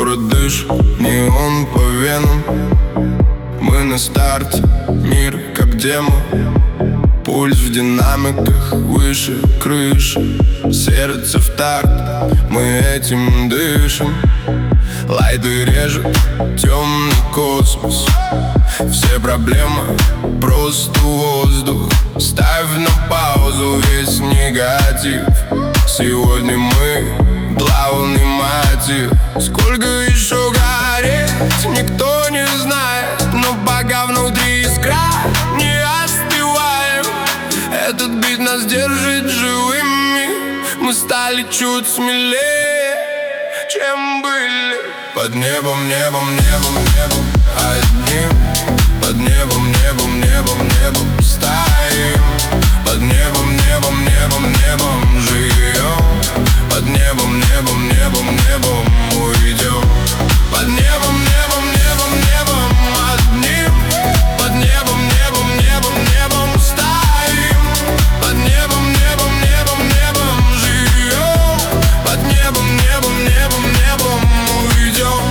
Город дышит, неон по венам. Мы на старте, мир как демо. Пульс в динамиках, выше крыши. Сердце в такт, мы этим дышим. Лайды режет темный космос. Все проблемы просто воздух. Ставь на паузу весь негатив. Сегодня мы главный мотив. Сколько еще гореть, никто не знает. Но пока внутри искра, не остываем. Этот бит нас держит живыми. Мы стали чуть смелее, чем были. Под небом, небом, небом, небом одним. Под небом, небом, небом, небом стоим. Под небом, небом, небом, небом живем. Под небом, небом, небом, небом уйдем. Под небом, небом, небом, небом одним. Под небом, небом, небом, небом стоим. Под небом, небом, небом, небом живем. Под небом, небом, небом, небом уйдем.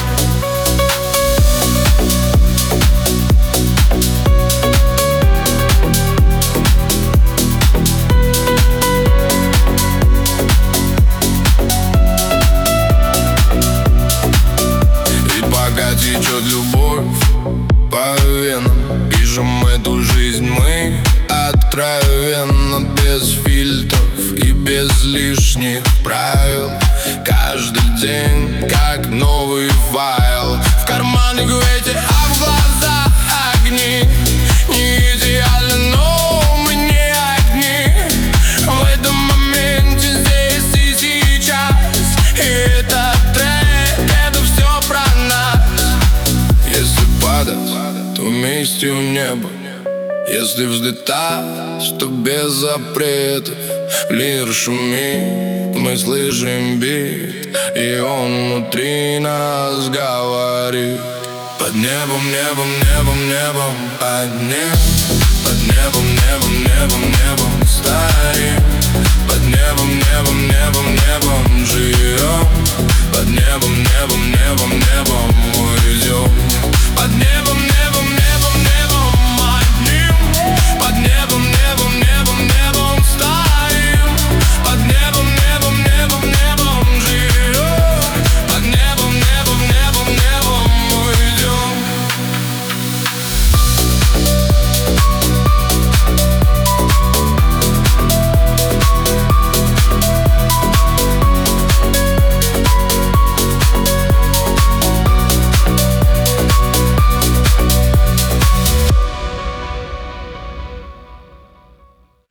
Течет любовь по венам. Пишем эту жизнь мы откровенно, без фильтров и без лишних правил. Каждый день как новый файл. В карманы гвоздики, а в глаза огни. Не идеально, но мы не одни. В этом моменте, здесь и сейчас. И этот трек, это все про нас. Если падать, то вместе в небо. Если взлетать, то без запретов. Лир шумит, мы слышим бит, и он внутри нас говорит. Под небом, небом, небом, небом одним. Под небом, небом, небом, небом стоим. Под небом, небом, небом, небом живем.